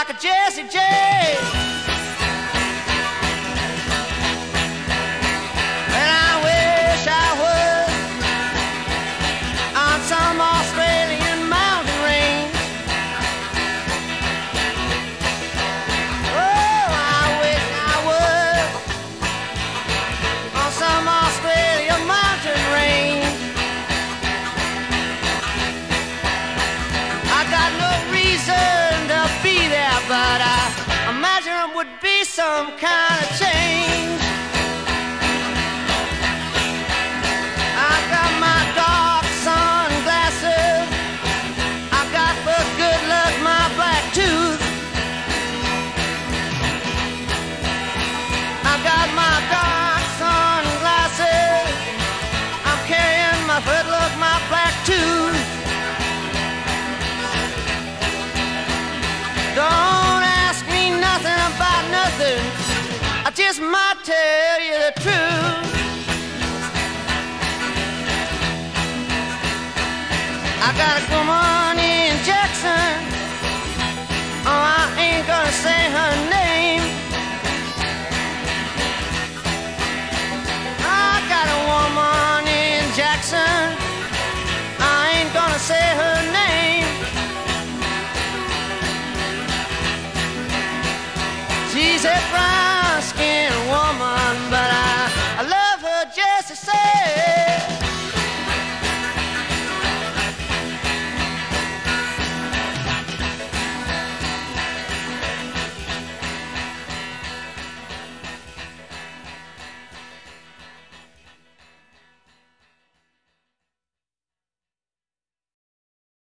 like a Jessie J. And I wish I was on some Australian mountain range. Oh, I wish I was on some Australian mountain range. I got no reason to be there, but I imagine it would be some kind of change. I got my dark sunglasses, I got for good luck my black tooth. I got my dark sunglasses, I'm carrying my footlook, my black tooth. Don't ask me nothing about nothing, I just might tell you the truth. I got a woman